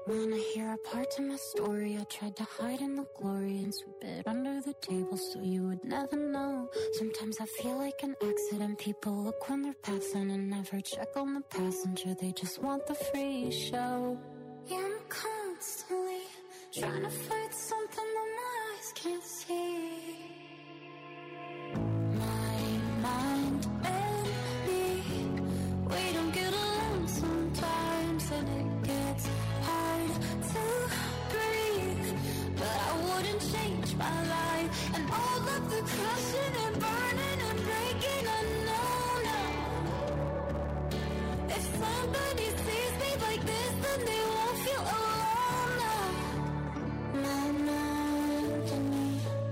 Wanna hear a part to my story? I tried to hide in the glory and sweep it under the table so you would never know. Sometimes I feel like an accident. People look when they're passing and never check on the passenger. They just want the free show. Yeah, I'm constantly trying to fight something that my eyes can't see. My mind and me, we don't get along sometimes, and it gets hard to breathe. But I wouldn't change my life and all of the crushing and burning and breaking. I know now, if somebody sees me like this, then they won't feel alone now. My mind and me.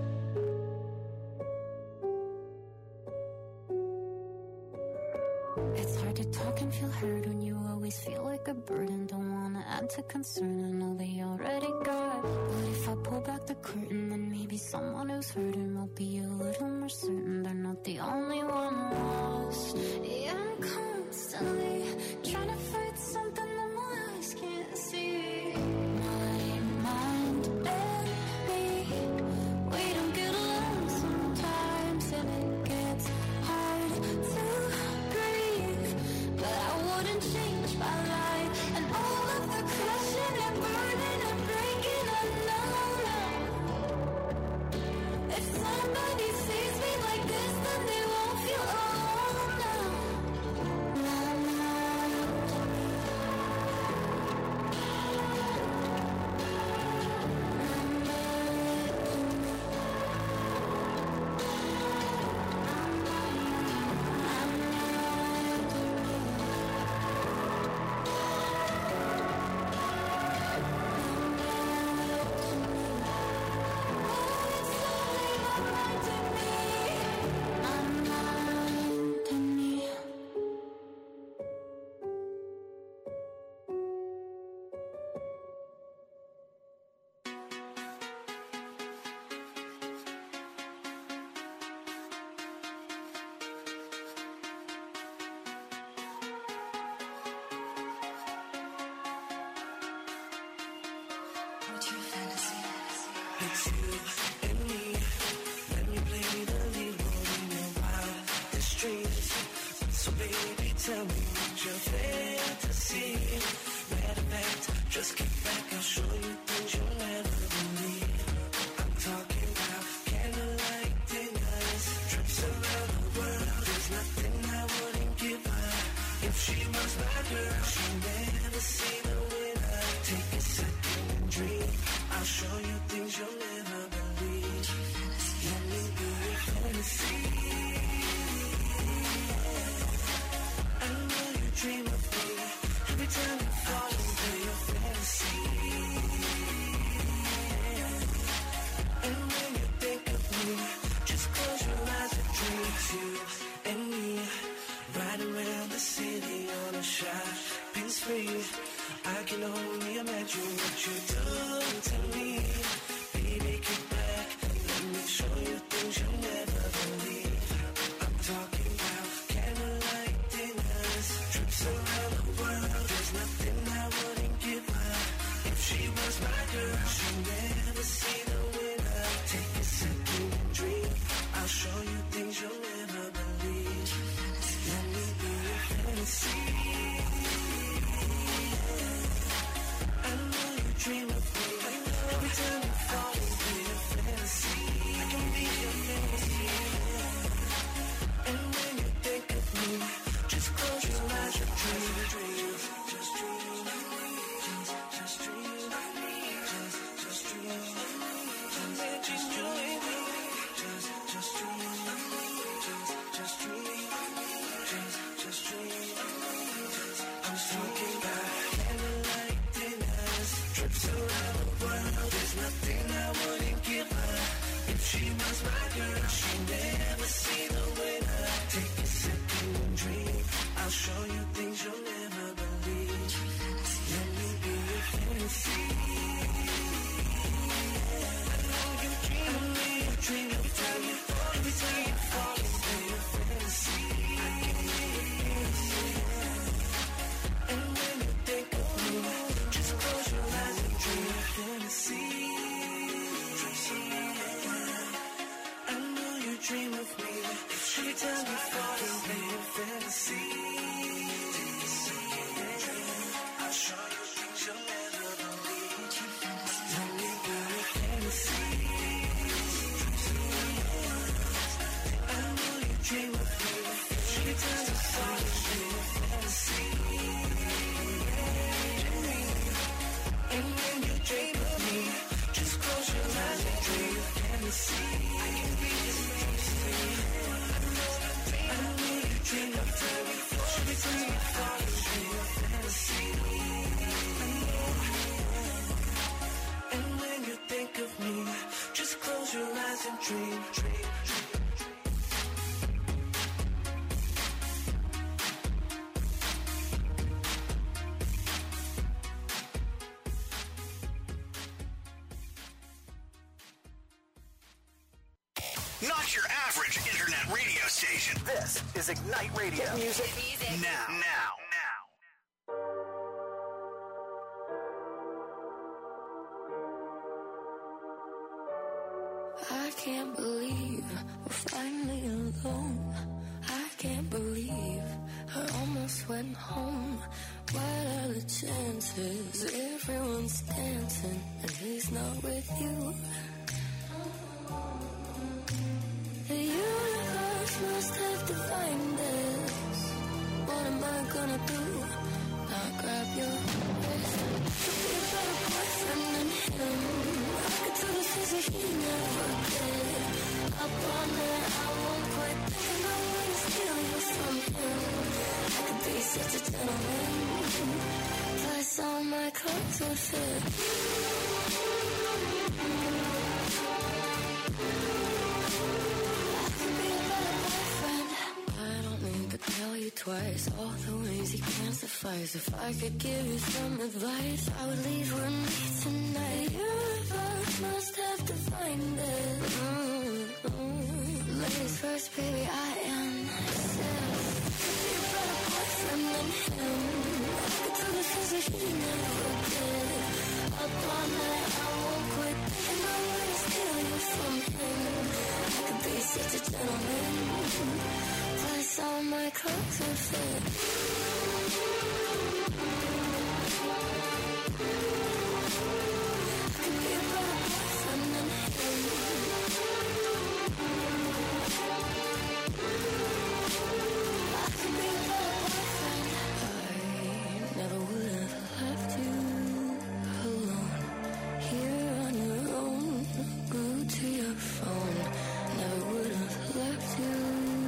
It's hard to talk and feel heard when you always feel like a burden. Don't wanna add to concern, I know they already got. But if I pull back the curtain, then maybe someone who's hurting will be a little more certain they're not the only one lost. Yeah, I'm constantly trying to fight something that my eyes can't see. My mind and me, we don't get along sometimes, and it gets hard to breathe. But I wouldn't change my life and all of the crushing and burning and breaking. I know now, if somebody sees me like this, then they won't feel alone now. My mind. It's you and me. Let me play the lead role in your wildest dreams. So baby, tell me what your fantasy. Matter of fact, just kick back, I'll show you things you'll never believe. I'm talking about candlelight dinners, trips around the world. There's nothing I wouldn't give her if she was my girl. She'll never see the winner. Take a second and dream. I'll show you things you'll never believe. Let me be your fantasy. I know you dream of me every time you fall into your fantasy. And when you think of me, just close your eyes and dream. It's you and me, riding around the city on a shopping spree. I can only imagine what you're doing to me. Baby, get back, let me show you things you'll never believe. I'm talking about candlelight dinners, trips around the world. There's nothing I wouldn't give her if she was my girl. She'll never see the winner. Take a second and dream. I'll show you things you'll never believe. Let me be your fantasy. Dream of me every time you fall into your fantasy. I can be your fantasy. And when you think of me, just close your eyes and dream. Just dream of me. Just dream of me. Just dream of me. Just dream of me. Just dream of me. Just dream of me. Just dream of me. I'm talking about candlelight dinners, trips around the world. There's nothing I wouldn't give her if she was my girl. She'll never see the winner. Take a second and dream. I'll show you things you'll never believe. Let me be your fantasy. I know you dream of me. You dream every time you fall into your fantasy. I can be your fantasy. And when you think of me, just close your eyes. Not your average internet radio station. This is Ignite Radio. Hit music. Now. I can't believe we're finally alone. I can't believe I almost went home. What are the chances? Everyone's dancing and he's not with you. The universe must have defined this. What am I gonna do? I'll grab your wrist. Could be a better boyfriend than him. I could do the things that he never did. Up on it, I won't quit thinking I'm gonna steal you from him. I could be such a gentleman. Plus all my clothes would fit. Tell you twice all the ways you can't suffice. If I could give you some advice, I would leave with me tonight. The universe must have defined it. Ladies first, baby, I am myself. Could be a better boyfriend than him. I could do the things that he never did. Up all night, I won't quit thinking I'm gonna steal you from him. I could be such a gentleman. Plus all my clothes would fit. I could be a better boyfriend than him. I could be a better boyfriend. I never would have left you alone. Here on your own, glued to your phone. Never would have left you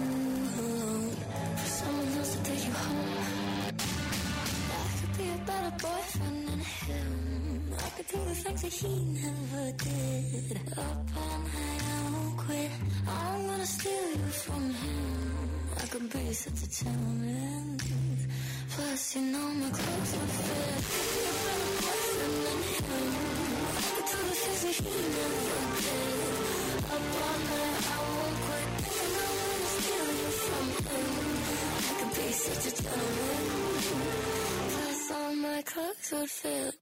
take you home. I could be a better boyfriend than him. I could do the things that he never did. Up all night, I won't quit. I'm gonna steal you from him. I could be such a gentleman. Plus, you know my clothes would fit. I could be a better boyfriend than him. I could do the things that he never did. Up all night, I won't quit. Thinking I'm gonna steal you from him. I could be such a gentleman. Plus all my clothes would fit.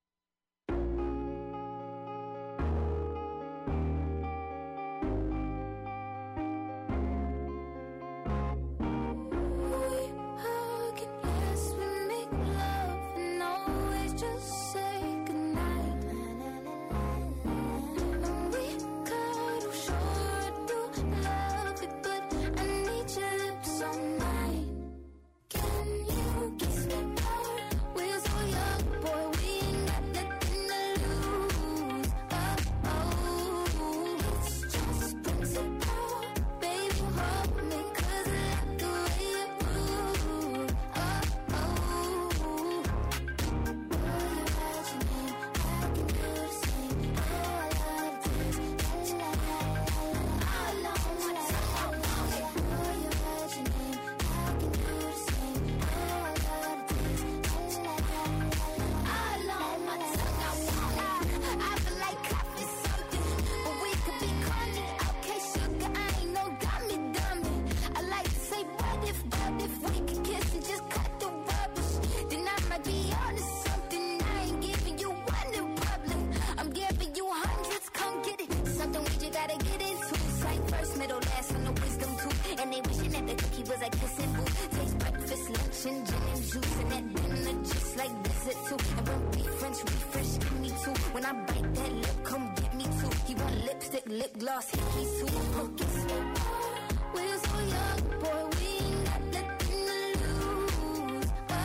Lip gloss, hickey sweet, pumpkin sweet. We're so young, boy, we ain't got nothing to lose.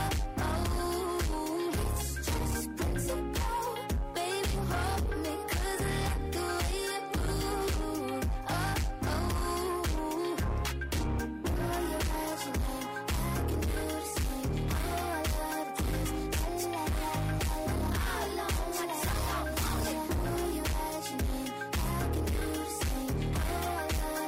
Oh, it's just principle. Baby, hold me, 'cause I like the way you move. Girl, you write your name, I can do the same. Oh, I love this. All on my tongue, I want it. Girl, you write your name, I can do the same. Oh, I love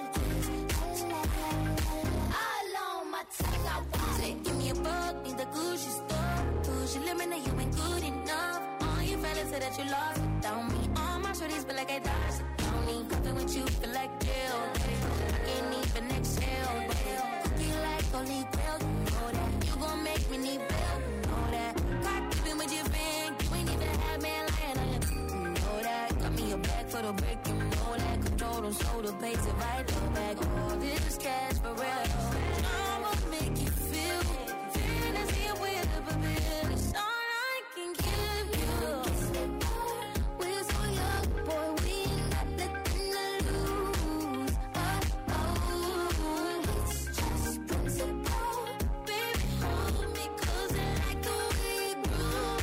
to break, you know that control them, so the base it right back. All this cash for real. I'ma make you feel fantasy with a baby. It's all I can give you. We're so young, boy, we ain't got nothing to lose. It's just principle. Baby, hold me close and like the way you groove.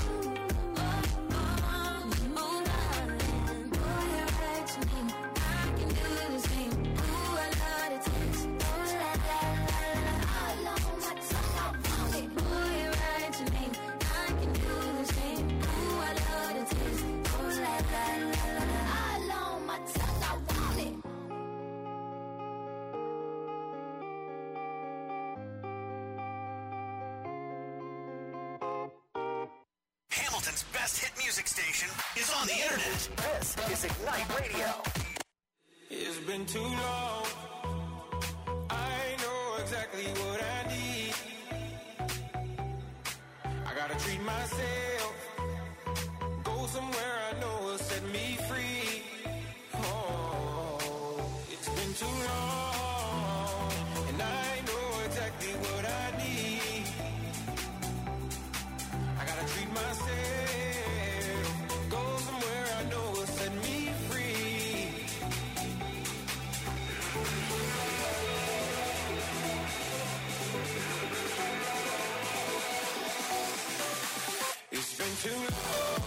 Darling, boy, you're right to me. I can do the same. Ooh, I love the taste. Ooh, la la la la, all on my tongue, I want it. Boy, you're right to me. I can do the same. Ooh, I love the taste. Ooh, la la la la, all on my tongue, I want it. Hamilton's best hit music station is on the internet. This is Ignite Radio. It's been too long. I know exactly what I need. I gotta treat myself. Go somewhere I know will set me free. Oh, it's been too long. And I know exactly what I need. I gotta treat myself. Go somewhere I know will set me free. It's been too long.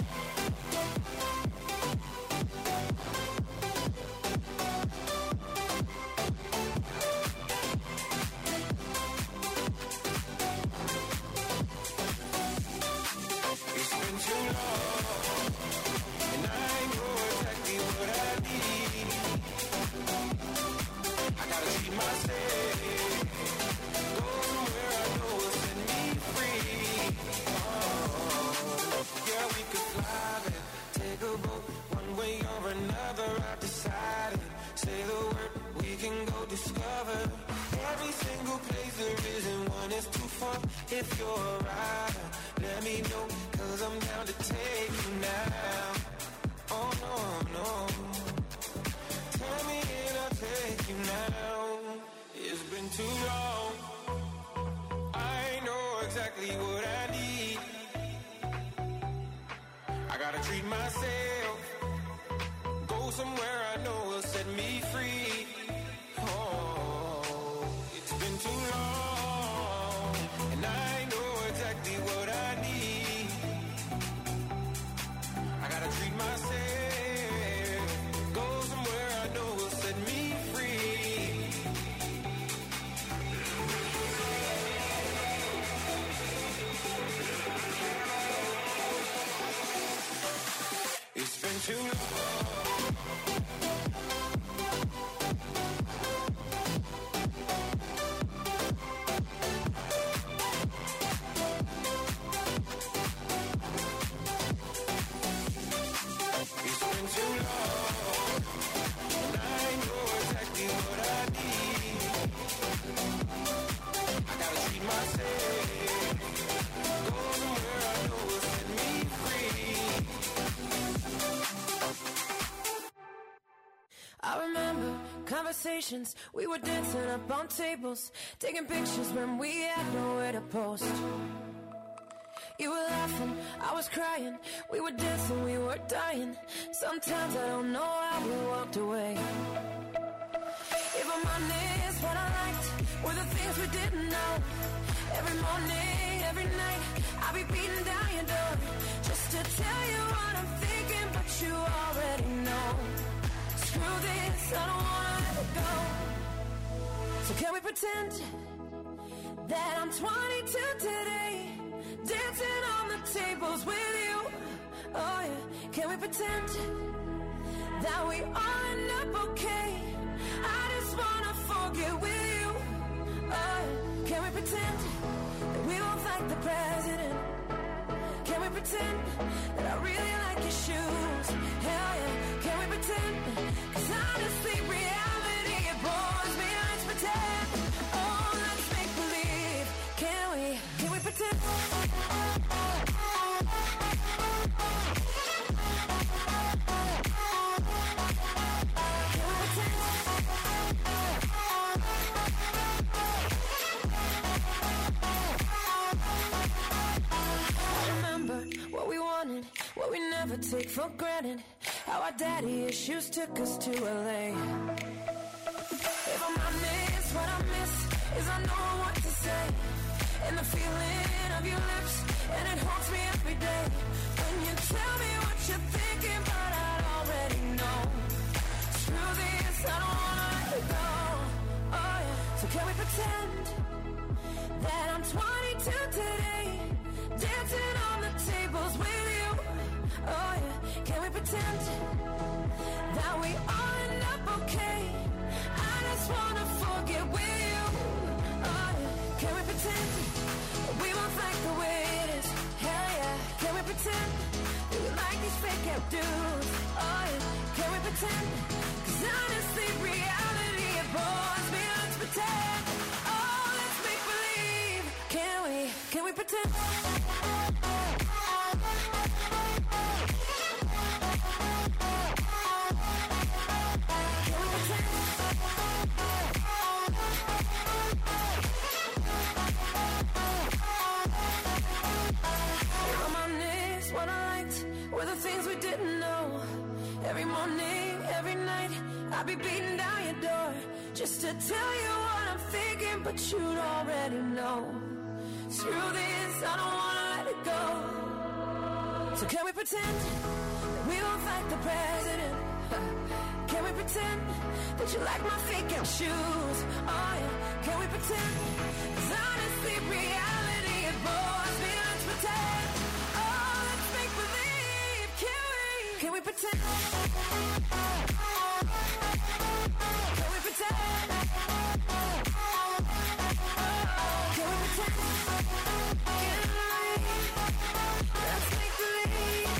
It's been too long, and I know exactly what I need. I gotta treat myself. Go somewhere I know will set me free. Oh, yeah, we could fly there, take a boat, one way or another. I've decided. Say the word, we can go discover every single place there is, and one is too far. If you're a rider, let me know, 'cause I'm down to take you now. Oh no, no. Tell me and I'll take you now. It's been too long. I know exactly what I need. I gotta treat myself. Go somewhere I know will set me free. Oh, it's been too long, and I know exactly what I need. I gotta treat myself. Go somewhere I know will set me free. It's been too long. It's been too long, and I know exactly what I need. I gotta treat myself. Go somewhere I know will set me free. I remember conversations, we were dancing up on tables, taking pictures when we had nowhere to post. You were laughing, I was crying, we were dancing, we were dying. Sometimes I don't know how we walked away. If I'm honest, what I liked were the things we didn't know. Every morning, every night, I'll be beating down your door just to tell you what I'm thinking, but you already know. Screw this, I don't wanna let it go. So can we pretend that I'm 22 today, dancing on the tables with you? Oh yeah, can we pretend that we all end up okay? I just wanna forget with you. Oh yeah, can we pretend that we both like the president? Can we pretend that I really like your shoes? Hell yeah, can we pretend? 'Cause honestly, reality, it bores me. Let's pretend. Oh, let's make believe. Can we pretend? what we never take for granted. How our daddy issues took us to LA. If I'm honest, what I miss is I know what to say, and the feeling of your lips, and it haunts me every day. When you tell me what you're thinking, but I already know. Screw this, I don't wanna let it go. Oh yeah, so can we pretend that I'm 22 today, dancing on the tables with you? Oh yeah, can we pretend that we all end up okay? I just wanna forget with you. Oh yeah, can we pretend we won't like the way it is? Hell yeah, can we pretend that we like these fake out dudes? Oh yeah, can we pretend? 'Cause honestly, reality it bores me. Let's pretend. Oh, let's make believe. Can we pretend? What I liked were the things we didn't know. Every morning, every night, I'd be beating down your door just to tell you what I'm thinking, but you'd already know. Screw this, I don't wanna let it go. So can we pretend that we won't fight the president? Can we pretend that you like my fake out shoes? Oh yeah, can we pretend? 'Cause honestly, reality it bores me. Let's pretend. Can we pretend? Can we pretend? Can we pretend? Let's make believe.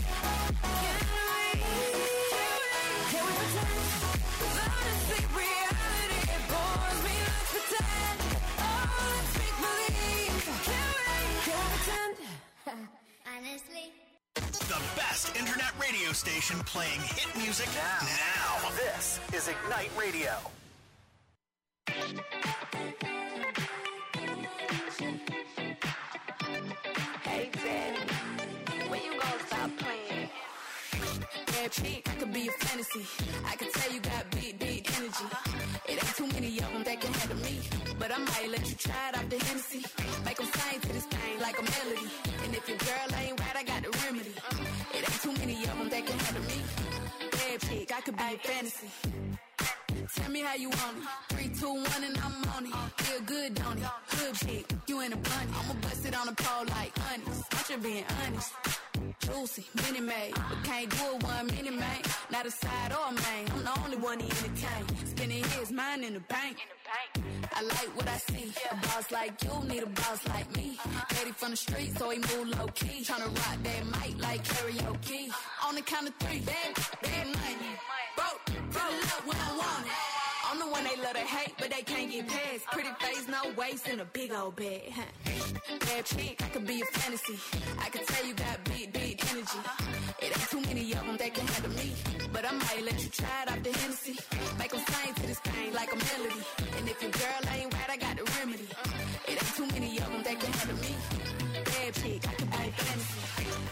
Can we pretend? 'Cause honestly, reality it bores me. Let's pretend. Oh, let's make believe. Can we pretend? Honestly. The best internet radio station playing hit music now. This is Ignite Radio. Hey, Daddy, when you gonna stop playing? Bad chick, I could be a fantasy. I could tell you got big energy. It ain't too many of them that can handle me, but I might let you try it off the Hennessy. Make them sing to this thing like a melody. And if your girl ain't right, I got the remedy. It ain't too many of them that can handle me. Bad chick, I could be a fantasy. Tell me how you want it. 3, 2, 1, and I'm on it. Feel good, don't it? Good chick, you in a bunny. I'ma bust it on the pole like honest. I'm just being honest. Juicy, mini made, but can't do it 1 minute, man. Not a side or a main. I'm the only one he entertain. Spending his mind in the bank. I like what I see. A boss like you need a boss like me. Daddy from the street, so he move low key. Tryna rock that mic like karaoke. On the count of 3, bad money. Broke, put it up when I want it. I'm the one they love to hate, but they can't get past. Pretty face, no waist, and a big old bag. Bad chick, I could be a fantasy. I could tell you got big energy. It ain't too many of them that can handle me, but I might let you try it off the Hennessy. Make them sing to this thing like a melody. And if your girl ain't right, I got the remedy. It ain't too many of them that can handle me. Bad chick, I could be a fantasy.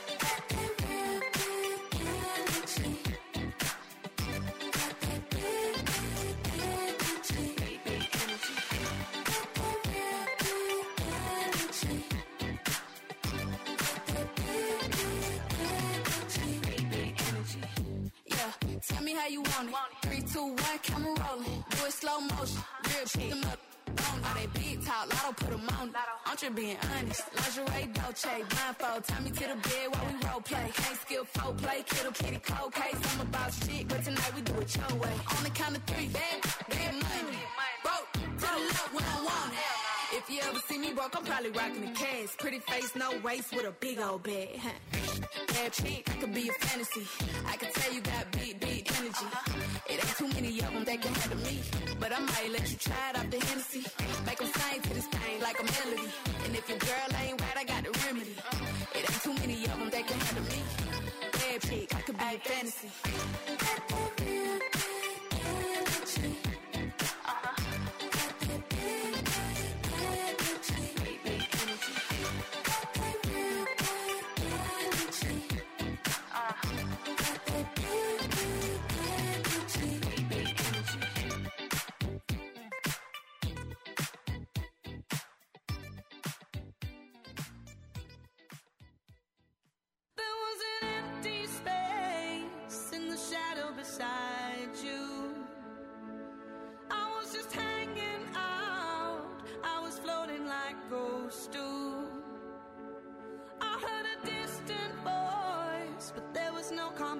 Tell me how you want it. 3, 2, 1, camera rolling. Do it slow motion. Real chick them up. All they big talk, lotto put them on. I'm just being honest. Lingerie, Dolce, blindfold. Tie me to the bed while we role play. Can't skill folk play, kiddo kitty cold case. I'm about shit, but tonight we do it your way. On the count of 3, bad money. Broke, to the left when I want it. If you ever see me broke, I'm probably rocking the cash. Pretty face, no waist, with a big old bag. Bad chick, I could be a fantasy. I could tell you got big energy. It ain't too many of them that can handle me, but I might let you try it off the Hennessy. Make them sing to this thing like a melody. And if your girl ain't right, I got the remedy. It ain't too many of them that can handle me. Bad chick, I could be a fantasy.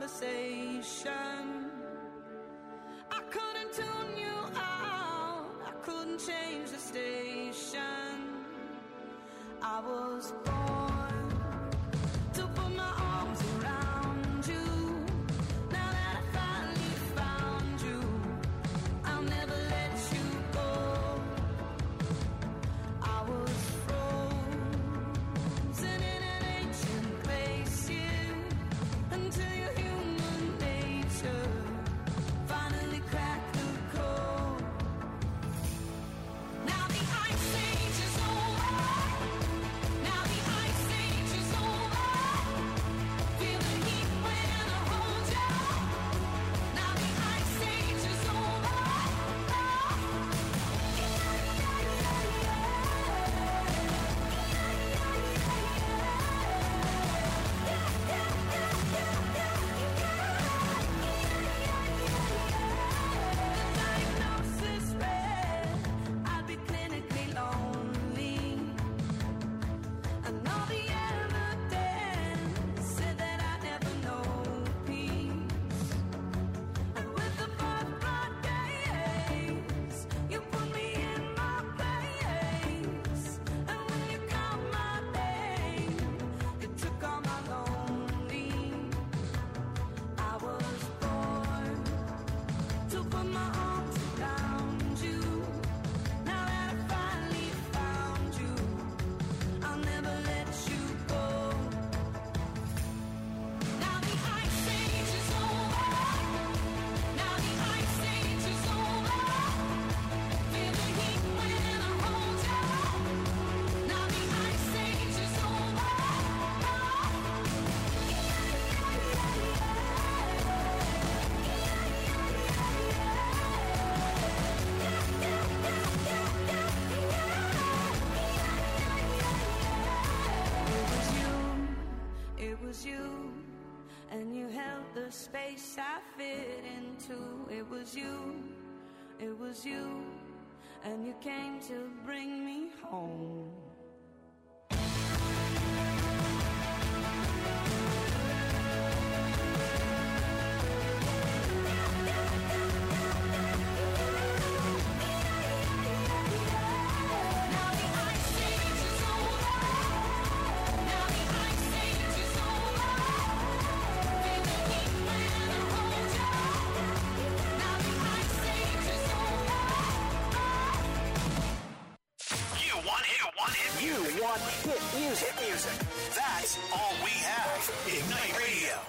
conversation. I couldn't tune you out, I couldn't change the station. I was born to put my arms around you. Now that I finally found you, I'll never let you go. I was frozen in an ancient place, yeah, until your human nature finally cracked the code. Now the ice age is over. Now the ice age is over. Feel the heat when I hold you. Now the ice age is over. Diagnosis read I'd be clinically lonely, and all the evidence said that I'd never know peace. And with the blood gaze, you put me in my place. And when you called my name, you took all my lonely. I was born to put my arms around you. Now that I finally found you, I'll never let you go. Now the ice age is over. Now the ice age is over. Feel the heat when I hold you. Now the ice age is over. It was you, and you held the space I fit into. It was you, and you came to bring me home. Now the ice age is over. Now the ice age is over. Feel the heat when I hold you. Now the ice age is over. You want hit music. That's all we have. Ignite Radio.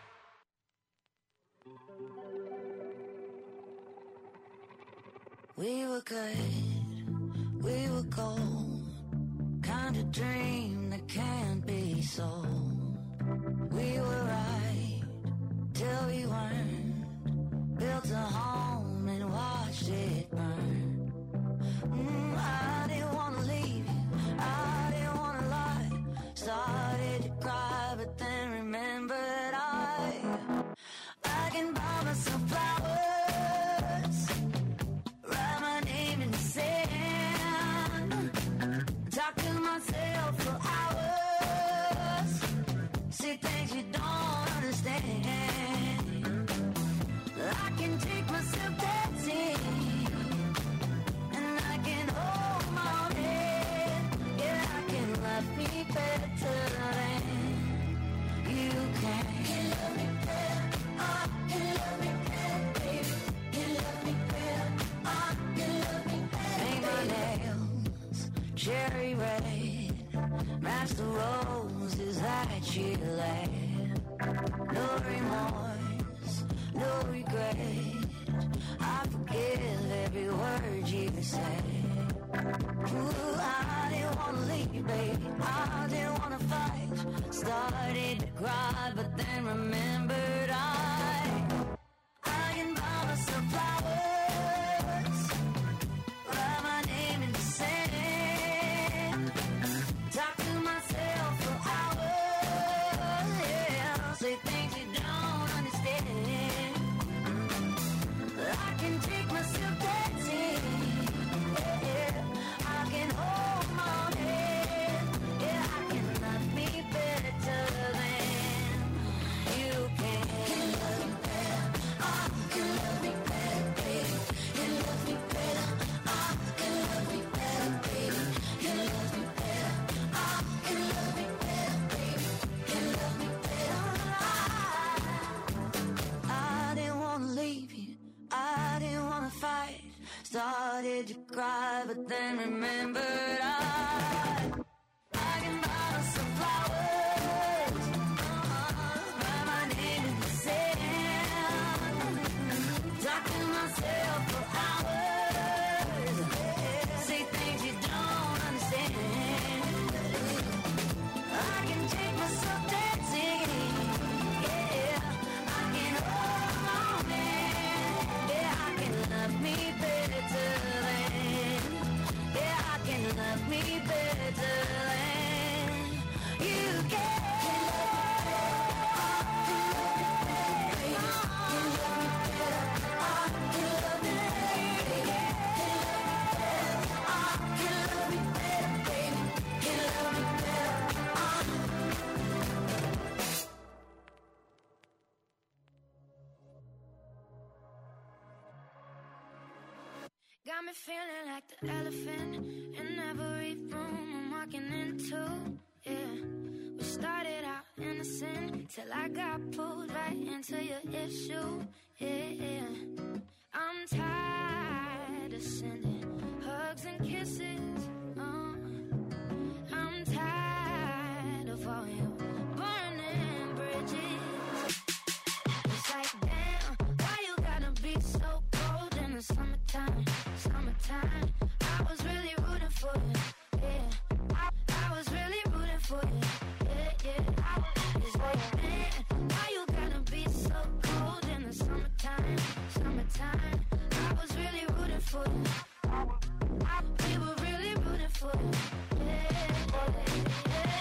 We were good, we were gold, kind of dream that can't be sold. We were right till we weren't, built a home and watched it burn. I didn't want to leave you, I didn't want to lie. Started to cry, but then remembered I can buy myself flowers, write my name in the sand, talk to myself for hours, say things you don't understand. I can take myself dancing, and I can hold my own head. Yeah, I can love me better than you can. You love me better, you love me better, baby. You love me better, you love me better. Paint my nails cherry red, match the roses that you laid. No remorse, no regret, I forgive every word you said. Ooh, I didn't want to leave, baby, I didn't want to fight. Started to cry, but then remembered I can buy myself flowers, write my name in the sand, talk to myself for hours, yeah, say things you don't understand. I can take myself dancing, yeah, I can hold my own head, yeah, I can love me better than you can. did you cry? But then remembered I can buy some flowers, write my name in the sand, talk to myself for hours, say things you don't understand. I can take myself dancing, yeah, I can hold on in, yeah, I can love me better than, yeah, I can love me better than you can. Got me feeling like the elephant in every room I'm walking into, yeah. We started out innocent till I got pulled right into your issue, yeah. I'm tired of sending hugs and kisses, I'm tired of all your burning bridges. It's like, damn, why you gotta be so cold in the summertime? Summertime, I was really rooting for you, yeah. I was really rooting for you, yeah, yeah. It's like, man, why you gotta be so cold in the summertime? Summertime, I was really rooting for you. We were really rooting for you, yeah, yeah.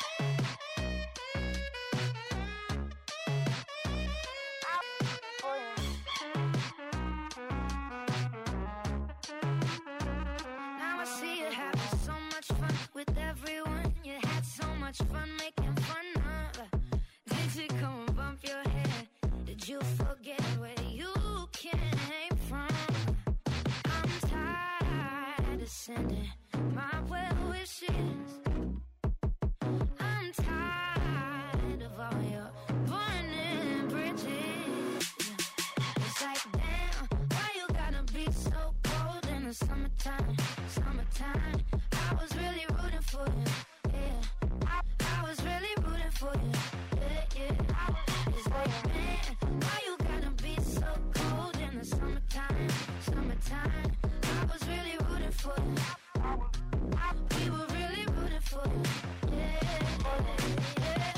Now I see you having so much fun with everyone. You had so much fun making fun of. Did you come and bump your head? Did you forget where you came from? I'm tired of sending my well wishes. I'm tired of all your burning bridges. It's like, damn, why you gotta be so cold in the summertime? Summertime, I was really rooting for you, yeah. I was really rooting for you, yeah, yeah. It's like, man, why you gotta be so cold in the summertime? Summertime, I was really rooting for you. We were really rooting for you, yeah, yeah.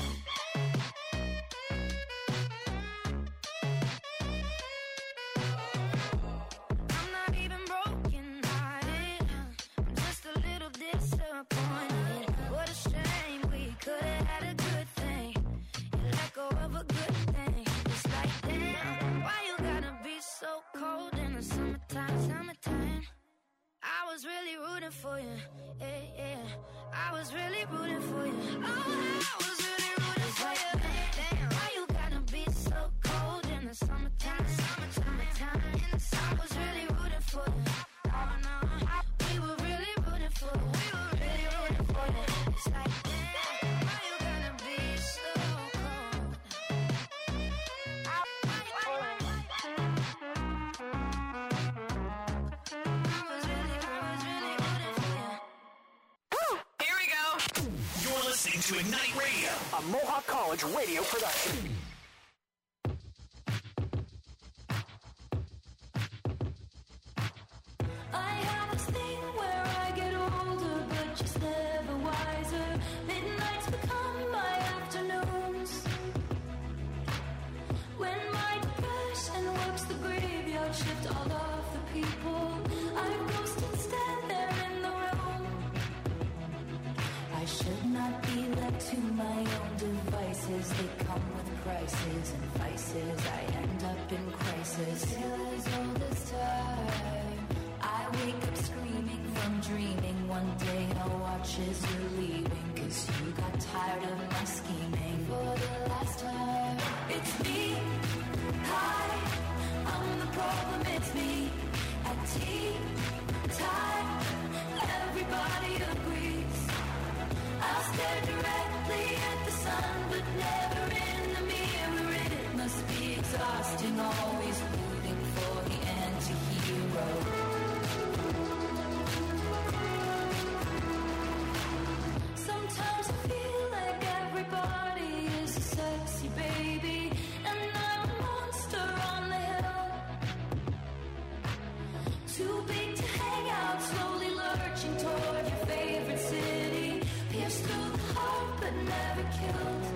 I'm not even broken hearted, I'm just a little disappointed. What a shame, we could've had a good thing. You let go of a good thing. It's like, damn, why you gotta be so cold in the summertime? Summertime, I was really rooting for you, yeah, yeah. I was really rooting for you. Oh, I was really rooting for you. Damn, why you gotta be so cold in the summertime? Summertime, I was really rooting for you. Oh no, we were really rooting for you. We were really rooting for you. It's like, damn, why you gotta be so cold? I was really rooting for you. Here we go. You're listening to Ignite Radio. A Mohawk College radio production. I have this thing where I get older, but just never wiser. Midnights become my afternoons. When my depression works the graveyard shift all of the people I ghost and stand there in the room. I should not be left to my own devices. They come with prices and vices. I end up in crisis. Still as old as time. I wake up screaming from dreaming. One day I'll watch as you're leaving, 'cause you got tired of my scheming. For the last time, it's me. Hi, I'm the problem, it's me. At tea time, everybody agrees. I'll stare directly at the sun, but never in the mirror. It must be exhausting, always rooting for the anti-hero. killed.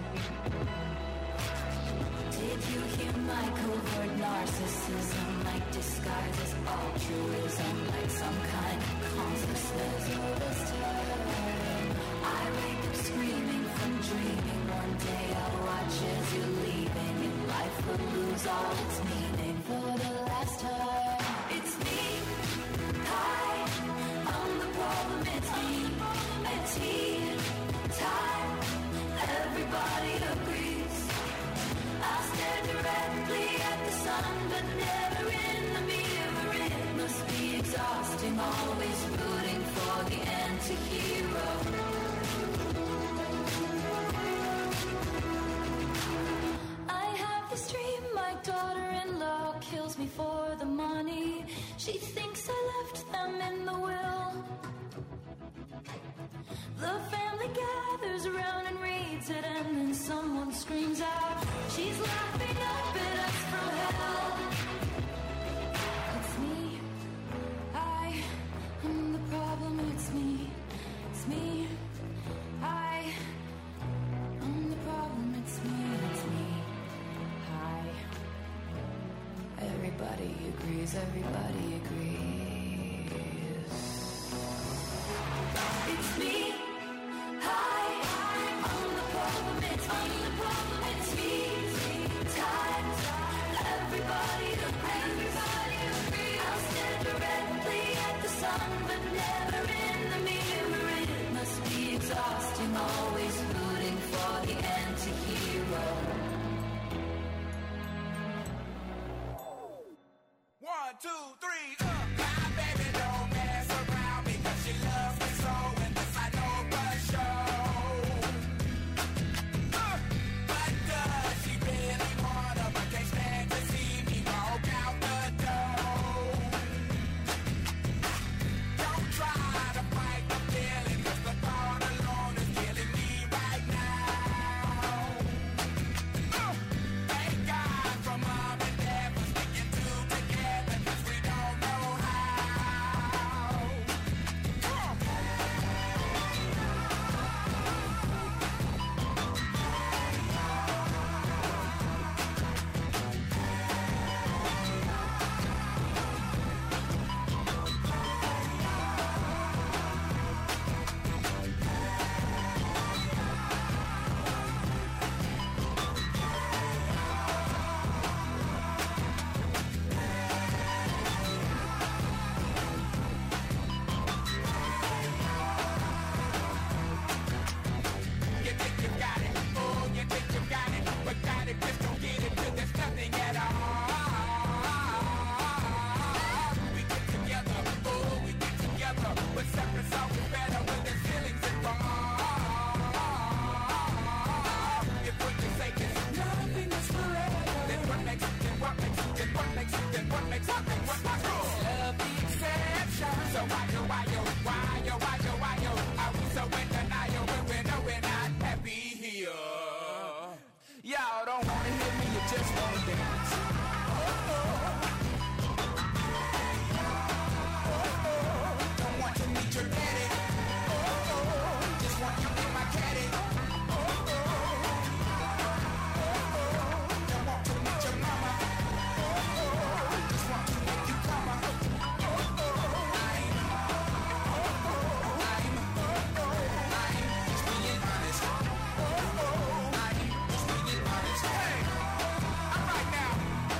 Did you hear my covert narcissism? Like disguises altruism, like some kind of consciousness. This time I wake up screaming from dreaming. One day I'll watch as you're leaving, and life will lose all its meaning. For the last time, it's me. Hi, I'm the problem. It's me. At tea time, everybody agrees. I stare directly at the sun, but never in the mirror. It must be exhausting, always rooting for the anti-hero. I have this dream, my daughter-in-law kills me for the money. She thinks I left them in the will. The family gathers around and reads it, and then someone screams out, she's laughing up at us from hell. It's me. I am the problem. It's me. It's me. I am the problem. It's me. It's me. Hi. Everybody agrees. Everybody agrees. It's me. Hi, I'm the problem, it's me. The problem, it's me. Time, everybody agrees. I'll stare directly at the sun, but never in the mirror. It must be exhausting, always rooting for the anti-hero. 1, 2, 3, my baby don't mess around because she loves me so, and this I know for sure. But does she really wanna? But can't stand to see me walk out the door. Don't try to fight the feeling, 'cause the thought alone is killing me right now. Thank God for mom and dad for sticking together, 'cause we don't know how. Come on. You think you got it, oh, you think you got it, but got it, just don't get it till there's nothing at all. We get together, oh, we get together, but separate songs is better when there's feelings involved. If what you say is nothing is forever, then what makes it, then what makes it, then what makes it, then what makes it, then what makes it? Love the exception. So why yo, are we so in denial when we know we're not happy here? Y'all don't wanna hear me, you just wanna dance. Don't want to meet your daddy. Just want you in my caddy. Don't want to meet your mama. Just want to make you come. I'm just being honest. I'm just being honest. Hey, I'm right now.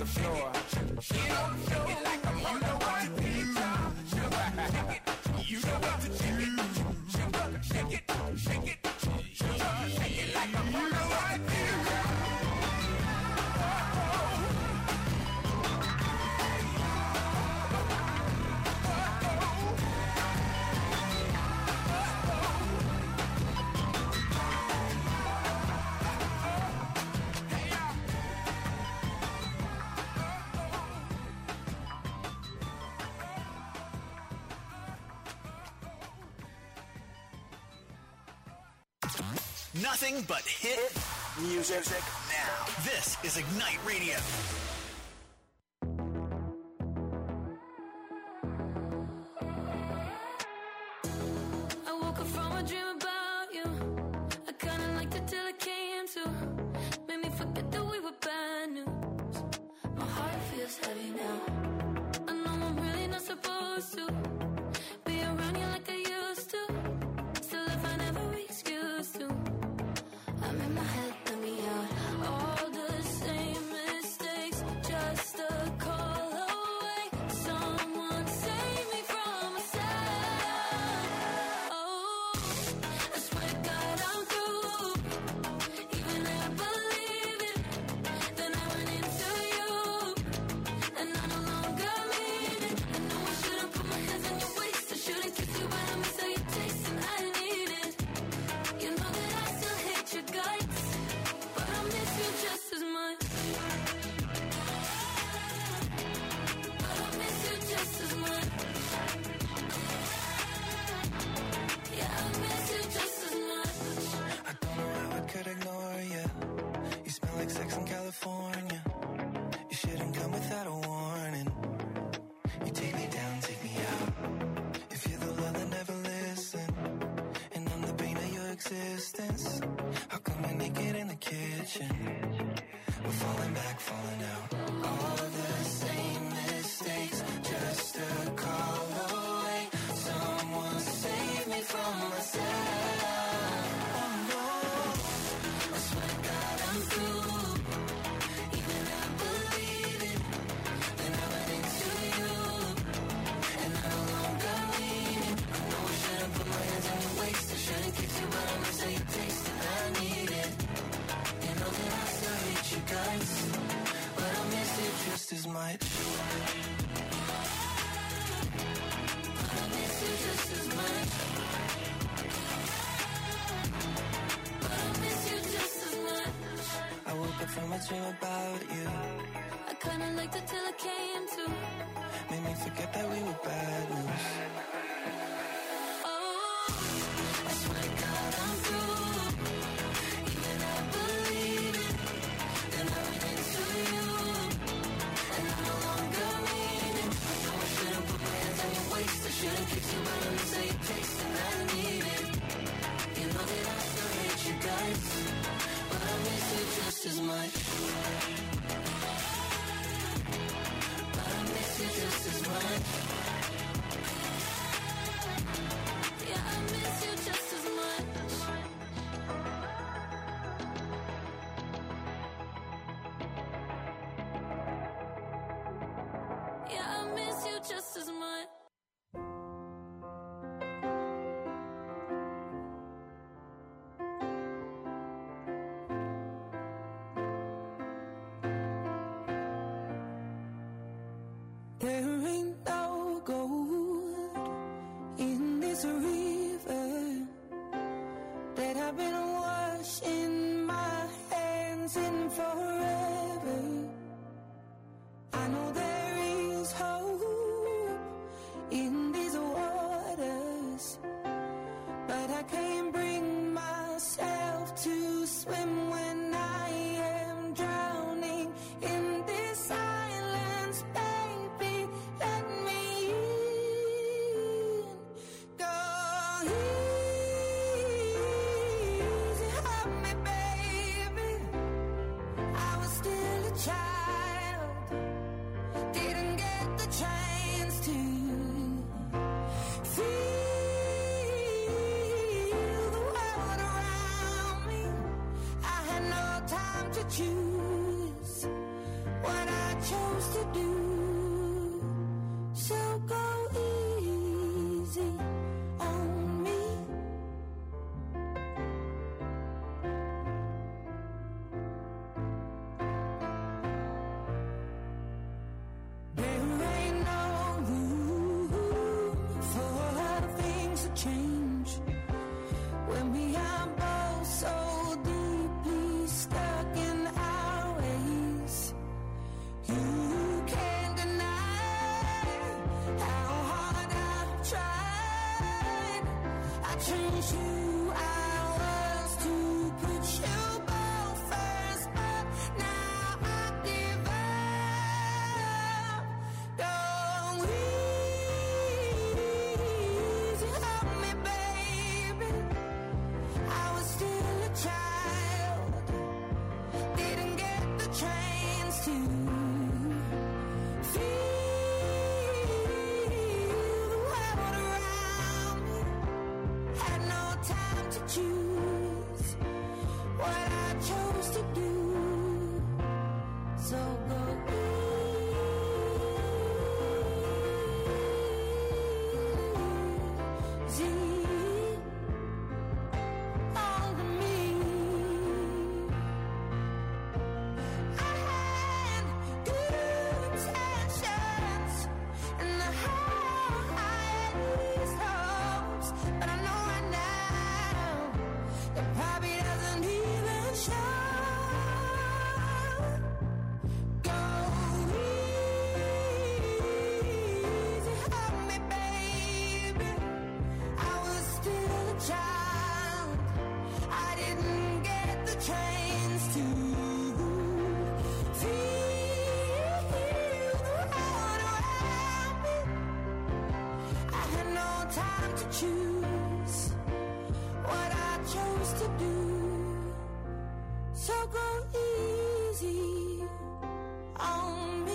the floor. Get on the floor. You know what to do. You know what to do. Shake it, shake it, shake it like a you know what to do. Nothing but hit music now. This is Ignite Radio. I woke up from a dream about you. I kinda liked it till it came to. Made me forget that we were bad news. My heart feels heavy now. I know I'm really not supposed to be around you like I used to. Still I find every excuse to. I'm in my head, let me out. All the same mistakes, just a call away. Someone save me from myself. Oh, I swear to God I'm through. Even I believe it. Then I run into you, and I no longer mean it. I know I shouldn't put my hands on your waist. I shouldn't kiss you, but I miss how you taste, and I need it. You know that I still hate your guts, but I miss you just as much. But I miss you just as much. Yeah, I miss you just as much. I don't know how I could ignore you. You smell like sex in California. You shouldn't come without a warning. You take me down, take me out. If you're the love that never listen, and I'm the pain of your existence, how come you're naked in the kitchen? We're falling back, falling out. All the same mistakes, just a call away. Someone save me from myself. Oh no, I swear to God I'm through. Even I believe it. Then I went into you, and I no longer mean it. I know I shouldn't put my hands on your waist. I shouldn't kiss you, but I miss how you taste, and I need it. You know that I still hate you guys, but I miss you just as much. But I miss you just as much. But I miss you just as much. I woke up from a dream about you. I kinda liked it till it came to. Made me forget that we were bad news. Oh, I swear to God I'm through. Even I believe it. Then I went into you, and I no longer mean it. I know I shouldn't put my hands on your waist. I shouldn't kiss you, but I miss how you taste, and I need it. You know that I still hate you guys, but I miss you just as much. But I miss you just as much. yeah, I miss you just as much. Yeah, I miss you just as much. There ain't no gold in this river that I've been washing my hands in forever. I know there is hope in these waters, but I can't bring myself to swim when I am drowning in this silence. Baby, let me in. Go easy on me, baby. I was still a child, didn't get the chance to feel the world around me. I had no time to choose what I chose to do. So go easy on me. There ain't no room for a lot of things to change when we are both so deeply stuck in our ways. You can't deny how hard I've tried. I changed who I was to put you both first, but now I give up. Go easy on me, baby. I was still a child, didn't get the chance to feel the world around me. Had no time to choose what I chose to do. So go easy on me. I had good intentions and I had these hopes, but I know right now it probably doesn't even show. Go easy on me, baby. I was still a child, I didn't get the chance to feel the world around me. I had no time to choose what I chose to do. So go easy on me.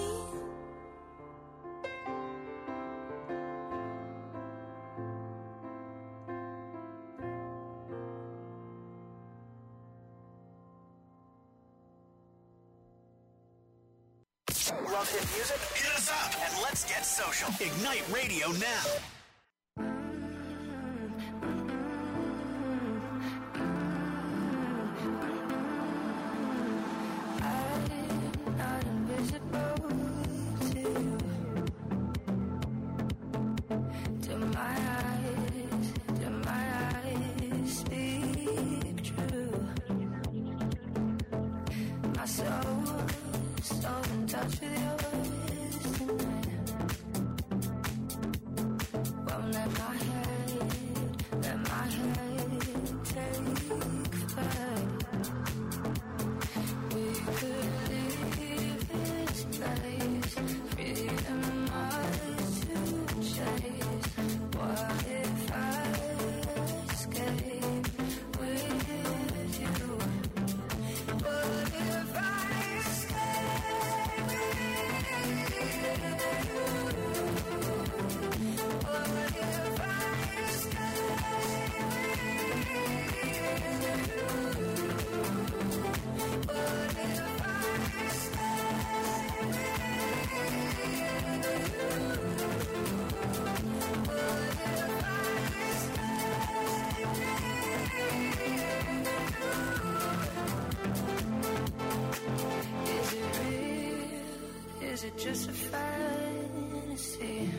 Love hit music? Hit us up and let's get social. Ignite Radio now. I'm not invisible to you. Do my eyes speak true? My soul's so in touch with yours tonight. Won't let my head take flight. We could leave this place, freedom ours to chase. What if I escape with you? What if I escape with you? What if I escape Is it just a fantasy?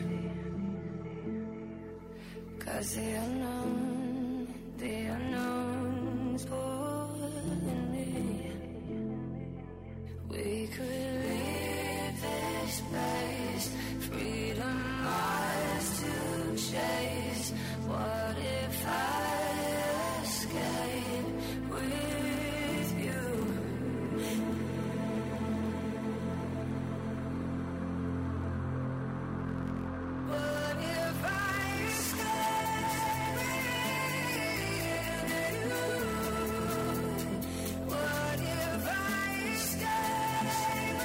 'Cause the unknown's pulling me. We could leave this place, freedom ours to chase. What if I escape with you? What if I escape with you? What if I escape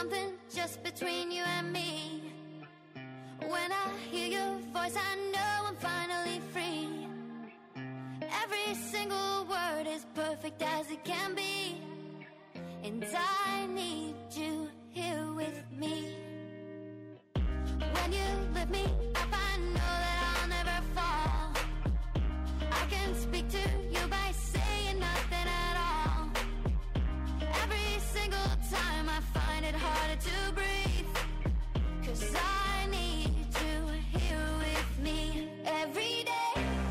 something just between you and me. When I hear your voice, I know I'm finally free. Every single word is perfect as it can be, and I need you here with me. When you lift me up, I know that I'll never fall. I can speak to you by saying nothing at all. Every single time I find it harder to breathe, 'cause I need you here with me every day.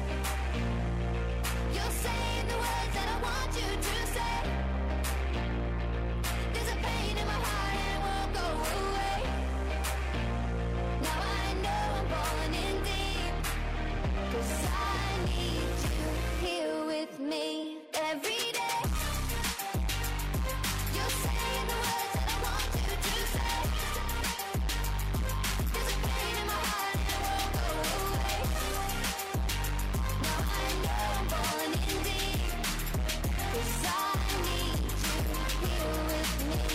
You're saying the words that I want you to say. There's a pain in my heart and it won't go away. Now I know I'm falling in deep, 'cause I need you here with me every day. You're saying the words that I want you to say. There's a pain in my heart and it won't go away. Now I know I'm falling in deep, 'cause I need you here with me.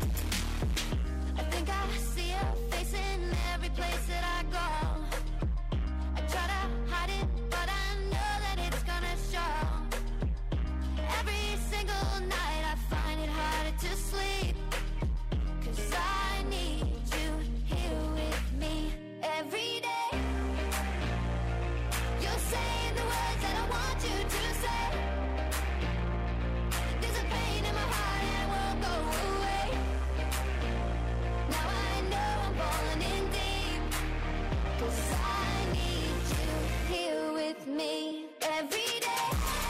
I think I see your face in every place that I go. I try to hide it, but I know that it's gonna show. Every single night I find it harder to sleep, 'cause I need you here with me every day. You're saying the words that I want you to say. There's a pain in my heart and it won't go away. Now I know I'm falling in deep, 'cause I need you here with me every day.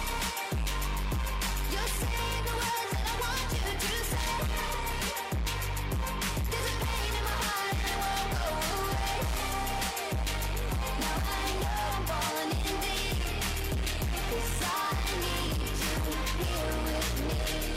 You're saying the words that I want you to say. There's a pain in my heart and it won't go away. Now I know I'm falling in deep, 'cause I need you here with me.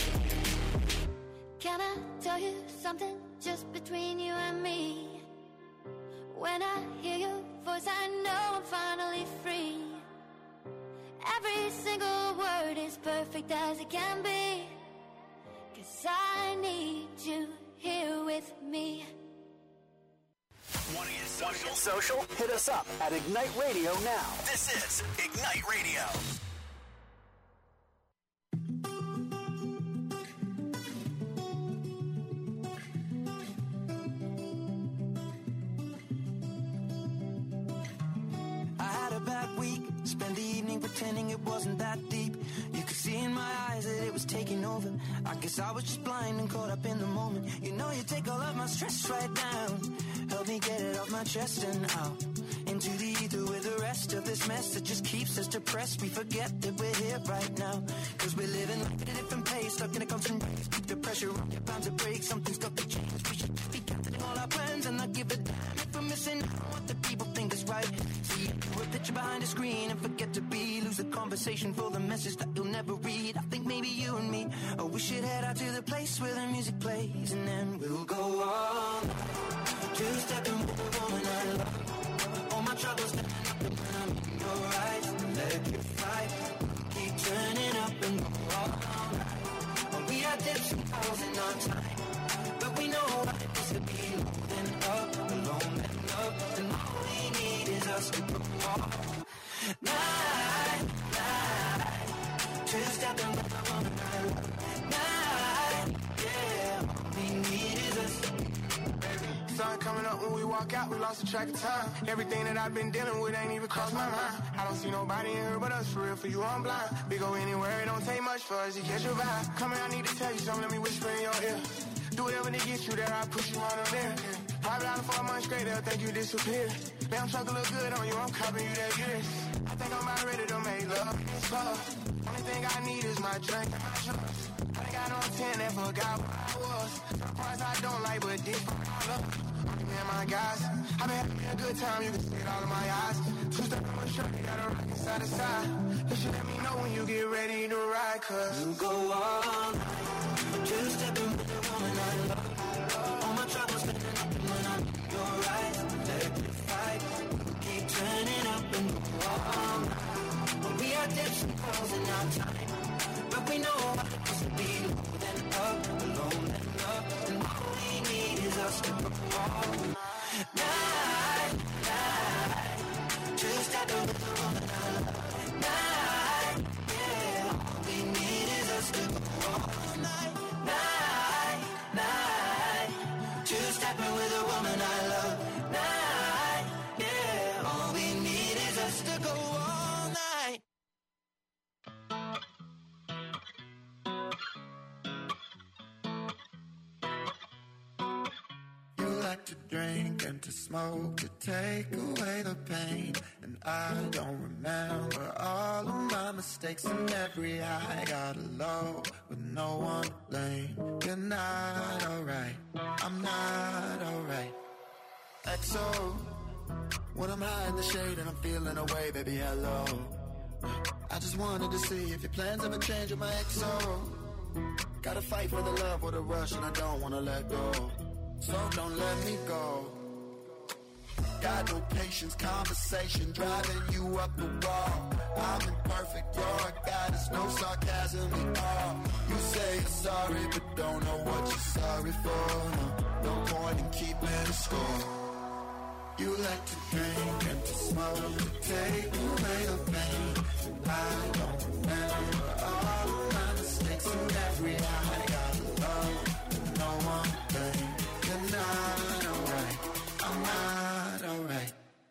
Can I tell you something just between you and me? When I hear your voice, I know I'm finally free. Every single word is perfect as it can be, 'cause I need you here with me. Want to get Social? Hit us up at Ignite Radio now. This is Ignite Radio. I had a bad week, spent the evening pretending it wasn't that deep. You could see in my eyes that it was taking over. I guess I was just blind and caught up in the moment. You know you take all of my stress right down. Help me get it off my chest and out into the ether with the rest of this mess that just keeps us depressed. We forget that we're here right now, 'cause we're living life at a different pace, stuck in a constant race. Keep the pressure on, you're bound to break. Something's got to change. We should be counting all our plans and not give a damn if we're missing out on what the people think is right. See a picture behind a screen and forget to be. Lose the conversation for the message that you'll never read. I think maybe you and me, oh, we should head out to the place where the music plays, and then we'll go all night. Two-stepping with the woman I love. All my troubles standing up and when I'm in your eyes. Electrified, keep turning up and go all night. Oh, we had dips and falls in our time, but we know what it is to be low and up, alone and love, and all we need is us to go all night, night. Two-stepping with the woman I love. Night, yeah, all we need is us. Sun coming up when we walk out, we lost the track of time. Everything that I've been dealing with ain't even crossed my mind. I don't see nobody in here but us, for real, for you I'm blind. We go anywhere, it don't take much for us to catch your vibe. Come here, I need to tell you something, let me whisper in your ear. Do whatever to get you there, I push you on up there. $5 for a month straight, they'll think you disappeared. Damn, truck look good on you, I'm copying you that years. I think I'm about ready to make love. So, only thing I need is my drink and my drugs. I think I don't intend and forgot what I was. Some parts I don't like, but this I love. Me and my guys, I've been having a good time, you can see it all in my eyes. Two-step on my shirt, you gotta rock it side to side. You should let me know when you get ready to ride, 'cause you go all night. Two-stepping with the woman I love. All my troubles standing up and when I'm in your eyes. Electrified, keep turning up and go all night. Well, we had dips and falls in our time, but we know what it is to be low and up, alone and love, and all we need is to smoke to take away the pain. And I don't remember all of my mistakes and every high. Got low with no one to blame. You're not alright, I'm not alright. XO, when I'm high in the shade and I'm feeling away, baby, hello. I just wanted to see if your plans ever change with my XO. Gotta fight for the love or the rush and I don't wanna let go. So don't let me go. Got no patience, conversation driving you up the wall. I'm imperfect, you're a goddess, no sarcasm at all. You say you're sorry, but don't know what you're sorry for. No point in keeping a score. You like to drink and to smoke to take away the pain. I don't remember all of my mistakes and every high. I got love, no one thing. You're not alright, I'm not alright.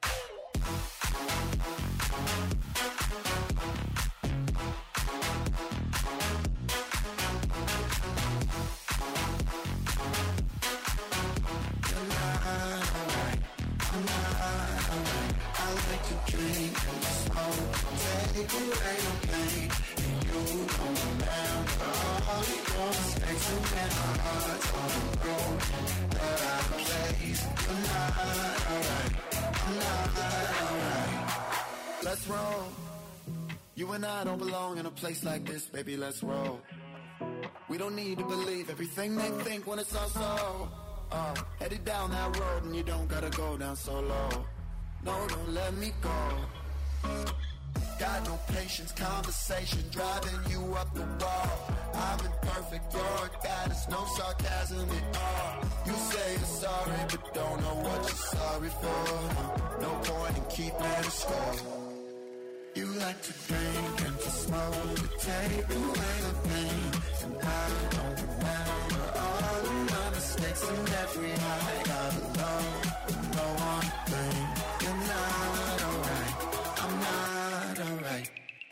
You're not alright, I'm not alright. I like to drink and smoke, take away the pain. And you don't remember all your mistakes and when my heart's on the road. But I place, you're not alright, I'm not alright. Let's roll. You and I don't belong in a place like this, baby, let's roll. We don't need to believe everything they think when it's all so. Headed down that road and you don't gotta go down so low. No, don't let me go. Got no patience, conversation driving you up the wall. I'm imperfect, you're a goddess, no sarcasm at all. You say you're sorry, but don't know what you're sorry for. No point in keeping a score. You like to drink and to smoke to take away the pain. And I don't remember all of my mistakes and every high. Got love, no one thing. You're not alright, I'm not alright.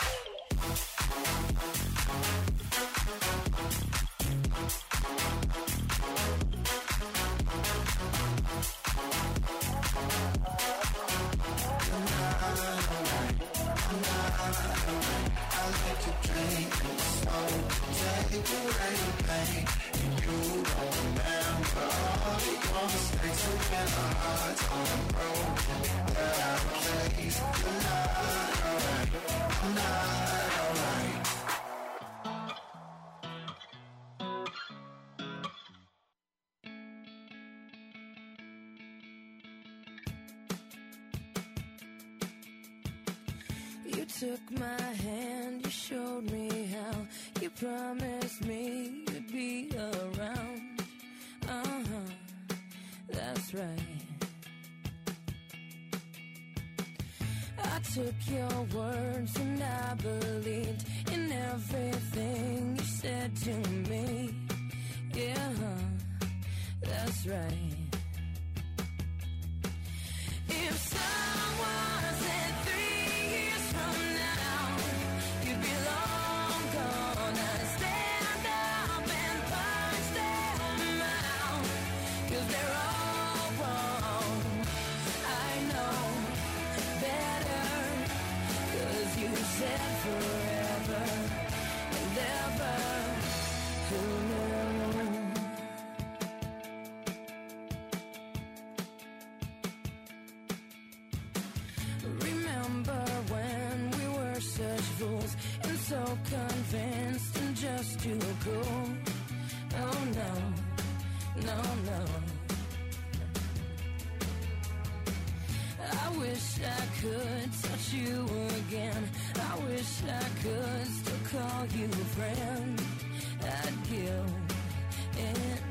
You're not alright, I'm not alright. I like to drink and smoke, take away the pain. And you don't remember all of your mistakes and when my heart's on the road. That I place, you're not alright, I'm not alright. You took my hand, you showed me how. You promised me you'd be around. That's right. I took your words and I believed in everything you said to me. Yeah, that's right. If someone said 3 years from now you'd be long gone, I'd stand up and punch them out, 'cause they're all wrong. I know better, 'cause you said forever and ever. Who knew? Remember when we were such fools and so convinced and just too cool? Oh no, no, no. I wish I could touch you again. I wish I could still call you a friend. I'd give it